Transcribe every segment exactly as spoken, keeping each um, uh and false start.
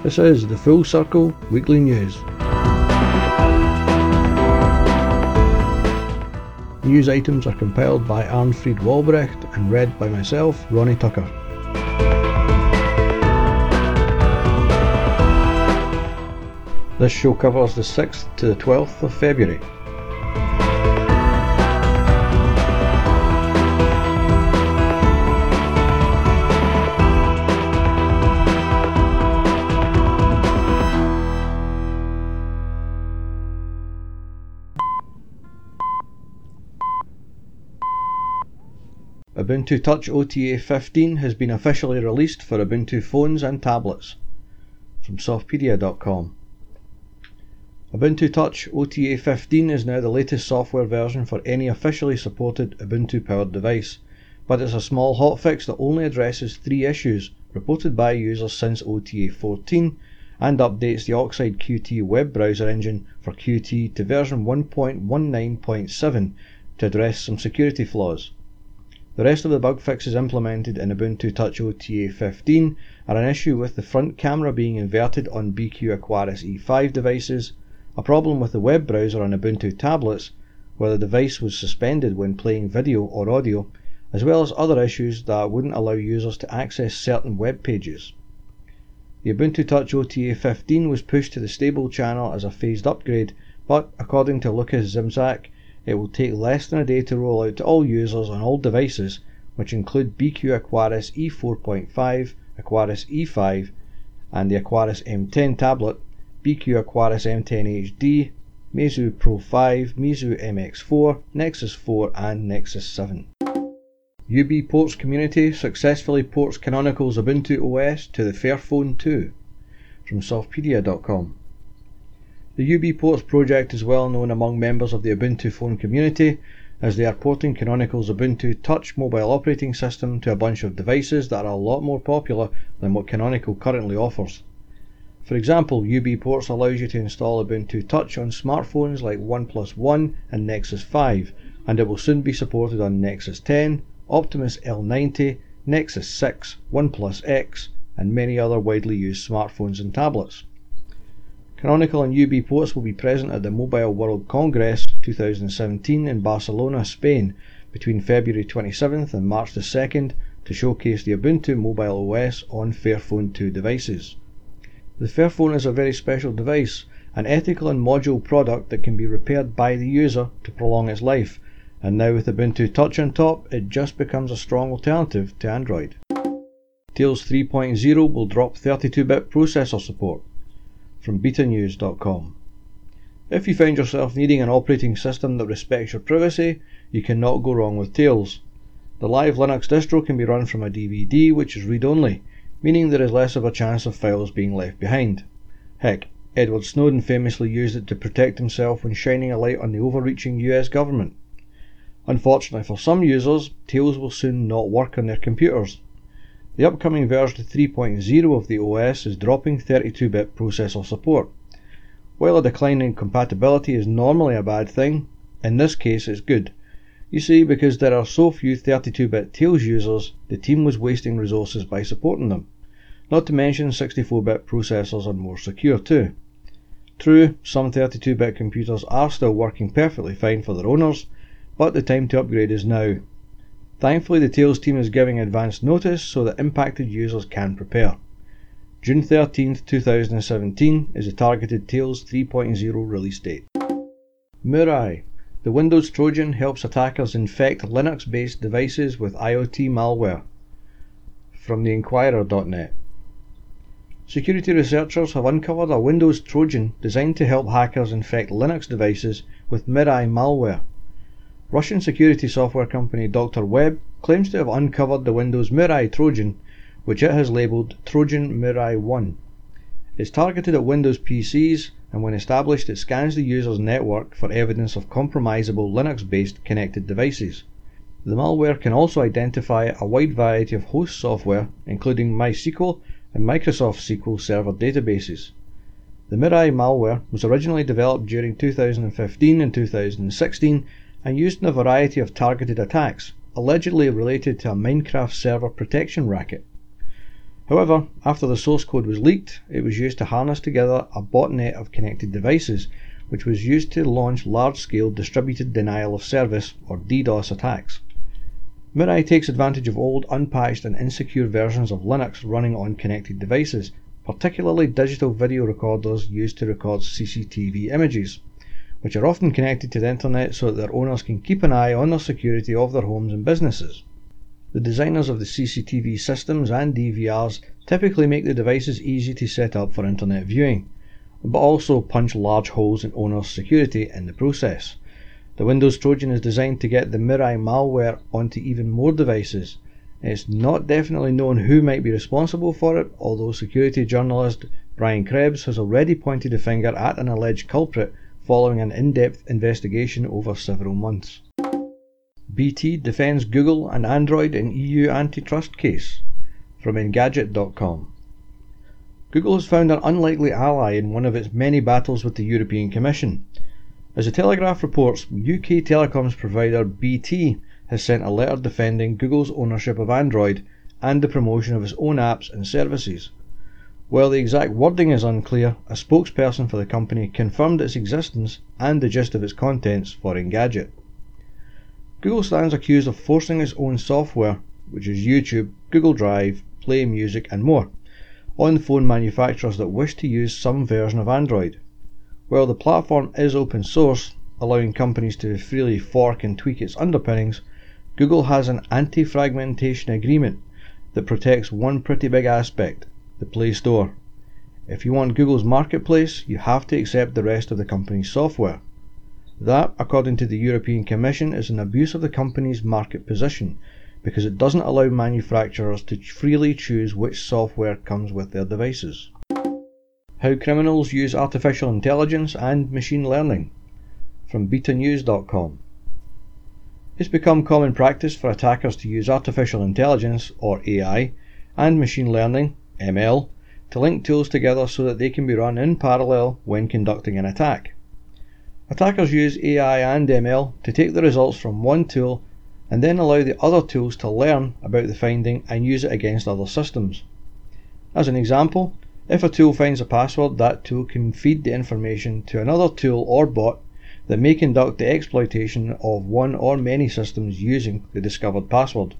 This is the Full Circle Weekly News. News items are compiled by Arnfried Walbrecht and read by myself, Ronnie Tucker. This show covers the sixth to the twelfth of February. Ubuntu Touch O T A fifteen has been officially released for Ubuntu phones and tablets. From Softpedia dot com. Ubuntu Touch O T A fifteen is now the latest software version for any officially supported Ubuntu-powered device, but it's a small hotfix that only addresses three issues reported by users since O T A fourteen and updates the Oxide Qt web browser engine for Qt to version one point nineteen point seven to address some security flaws. The rest of the bug fixes implemented in Ubuntu Touch O T A fifteen are an issue with the front camera being inverted on B Q Aquaris E five devices, a problem with the web browser on Ubuntu tablets, where the device was suspended when playing video or audio, as well as other issues that wouldn't allow users to access certain web pages. The Ubuntu Touch O T A fifteen was pushed to the stable channel as a phased upgrade, but according to Lukas Zimczak, it will take less than a day to roll out to all users on all devices, which include B Q Aquaris E four point five, Aquaris E five, and the Aquaris M ten tablet, B Q Aquaris M ten H D, Meizu Pro five, Meizu M X four, Nexus four and Nexus seven. U B Ports community successfully ports Canonical's Ubuntu O S to the Fairphone two. From Softpedia dot com. The U B Ports project is well known among members of the Ubuntu phone community, as they are porting Canonical's Ubuntu Touch mobile operating system to a bunch of devices that are a lot more popular than what Canonical currently offers. For example, U B Ports allows you to install Ubuntu Touch on smartphones like OnePlus One and Nexus five, and it will soon be supported on Nexus ten, Optimus L ninety, Nexus six, OnePlus X, and many other widely used smartphones and tablets. Canonical and U B Ports will be present at the Mobile World Congress twenty seventeen in Barcelona, Spain, between February twenty-seventh and March the second to showcase the Ubuntu mobile O S on Fairphone two devices. The Fairphone is a very special device, an ethical and modular product that can be repaired by the user to prolong its life, and now with Ubuntu Touch on top, it just becomes a strong alternative to Android. Tails three point oh will drop thirty-two bit processor support. From Beta News dot com. If you find yourself needing an operating system that respects your privacy, you cannot go wrong with Tails. The live Linux distro can be run from a D V D which is read-only, meaning there is less of a chance of files being left behind. Heck, Edward Snowden famously used it to protect himself when shining a light on the overreaching U S government. Unfortunately for some users, Tails will soon not work on their computers. The upcoming version three point oh of the O S is dropping thirty-two bit processor support. While a decline in compatibility is normally a bad thing, in this case it's good. You see, because there are so few thirty-two bit Tails users, the team was wasting resources by supporting them. Not to mention sixty-four bit processors are more secure too. True, some thirty-two bit computers are still working perfectly fine for their owners, but the time to upgrade is now. Thankfully, the Tails team is giving advance notice so that impacted users can prepare. June thirteenth, twenty seventeen is the targeted Tails three point oh release date. Mirai. The Windows Trojan helps attackers infect Linux-based devices with IoT malware. From the Inquirer dot net. Security researchers have uncovered a Windows Trojan designed to help hackers infect Linux devices with Mirai malware. Russian security software company Doctor Web claims to have uncovered the Windows Mirai Trojan, which it has labelled Trojan Mirai one. It's targeted at Windows P Cs, and when established it scans the user's network for evidence of compromisable Linux-based connected devices. The malware can also identify a wide variety of host software, including MySQL and Microsoft S Q L Server databases. The Mirai malware was originally developed during two thousand fifteen and two thousand sixteen and used in a variety of targeted attacks, allegedly related to a Minecraft server protection racket. However, after the source code was leaked, it was used to harness together a botnet of connected devices, which was used to launch large-scale distributed denial of service, or DDoS attacks. Mirai takes advantage of old, unpatched and insecure versions of Linux running on connected devices, particularly digital video recorders used to record C C T V images, which are often connected to the internet so that their owners can keep an eye on the security of their homes and businesses. The designers of the C C T V systems and D V Rs typically make the devices easy to set up for internet viewing, but also punch large holes in owners' security in the process. The Windows Trojan is designed to get the Mirai malware onto even more devices. It's not definitely known who might be responsible for it, although security journalist Brian Krebs has already pointed a finger at an alleged culprit following an in-depth investigation over several months. B T defends Google and Android in E U antitrust case, from Engadget dot com. Google has found an unlikely ally in one of its many battles with the European Commission. As the Telegraph reports, U K telecoms provider B T has sent a letter defending Google's ownership of Android and the promotion of its own apps and services. While the exact wording is unclear, a spokesperson for the company confirmed its existence and the gist of its contents for Engadget. Google stands accused of forcing its own software, which is YouTube, Google Drive, Play Music and more, on phone manufacturers that wish to use some version of Android. While the platform is open source, allowing companies to freely fork and tweak its underpinnings, Google has an anti-fragmentation agreement that protects one pretty big aspect, the Play Store. If you want Google's marketplace, you have to accept the rest of the company's software. That, according to the European Commission, is an abuse of the company's market position, because it doesn't allow manufacturers to freely choose which software comes with their devices. How criminals use artificial intelligence and machine learning, from beta news dot com. It's become common practice for attackers to use artificial intelligence, or A I, and machine learning, M L, to link tools together so that they can be run in parallel when conducting an attack. Attackers use A I and M L to take the results from one tool and then allow the other tools to learn about the finding and use it against other systems. As an example, if a tool finds a password, that tool can feed the information to another tool or bot that may conduct the exploitation of one or many systems using the discovered password.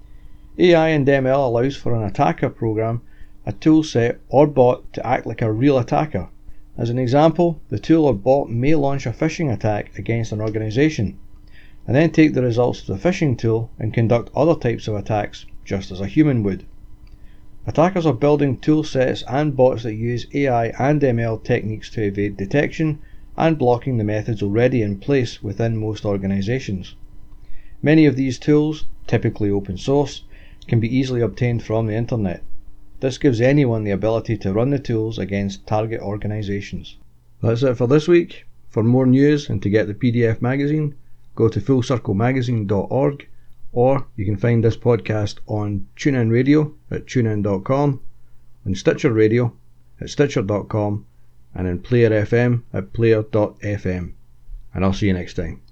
A I and M L allows for an attacker program, a tool set or bot to act like a real attacker. As an example, the tool or bot may launch a phishing attack against an organization, and then take the results of the phishing tool and conduct other types of attacks just as a human would. Attackers are building tool sets and bots that use A I and M L techniques to evade detection and blocking the methods already in place within most organizations. Many of these tools, typically open source, can be easily obtained from the internet. This gives anyone the ability to run the tools against target organizations. That's it for this week. For more news and to get the P D F magazine, go to full circle magazine dot org, or you can find this podcast on TuneIn Radio at tune in dot com, on Stitcher Radio at stitcher dot com, and in Player F M at player dot f m. And I'll see you next time.